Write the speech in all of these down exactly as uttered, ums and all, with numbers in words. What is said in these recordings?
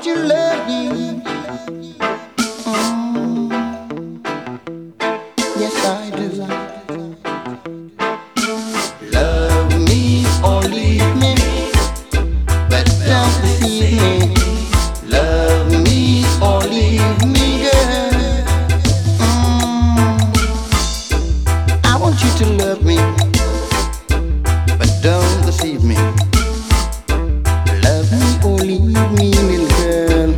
to love you. Mm, yes, I do. Love me or leave me, but don't deceive me. Love me or leave me, girl. Mm, I want you to love me, but don't deceive me. Love me or leave me, little girl.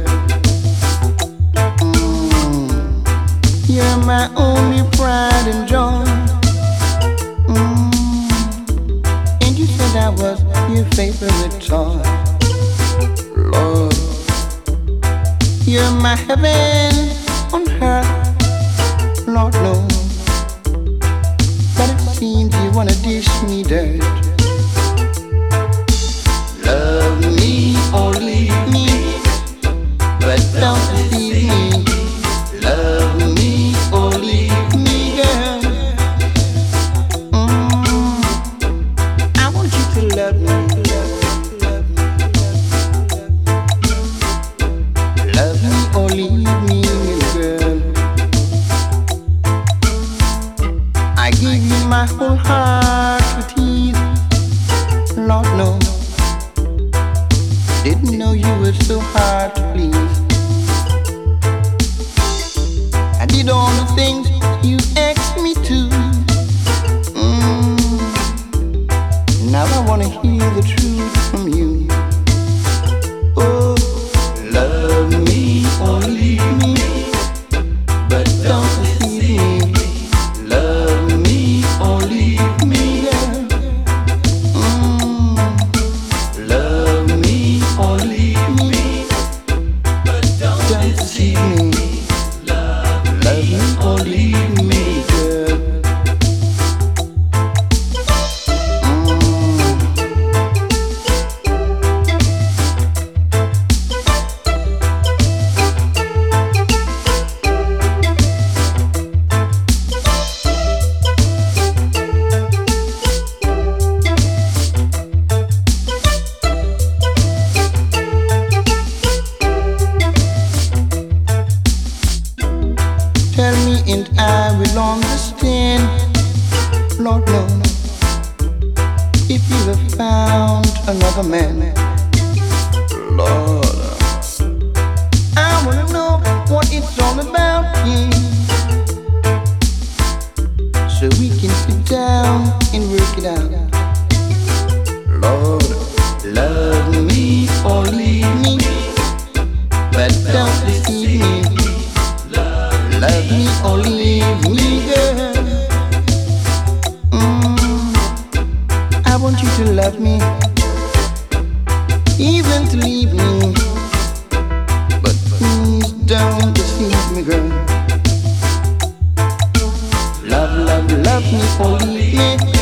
Mm, you're my only pride and joy. Mm, and you said I was your favorite toy. Lord, you're my heaven on earth. Lord knows, but it seems you wanna dish me dirt. Love me or leave me, but don't deceive me. Love me or leave me, girl. Mm, I want you to love me. Love me or leave me, little girl. I give you my whole heart with ease. Lord knows, didn't know you were so hard to please. I did all the things you asked me to. Mm, now I wanna hear the truth from you. Oh, love me or leave me, but don't deceive me. Love me or leave me, girl. Mm, love me or leave me, but don't deceive me. Love me or leave me, girl. Mm. Tell me and I will understand. Lord knows, if you have found another man, Lord, I wanna know what it's all about, yeah. So we can sit down and work it out. Lord, love me or leave me, but don't deceive me. Love me or leave me, girl. Mm, I want you to love me, even to leave me, but please don't deceive me, girl. Love, love, love me or leave me.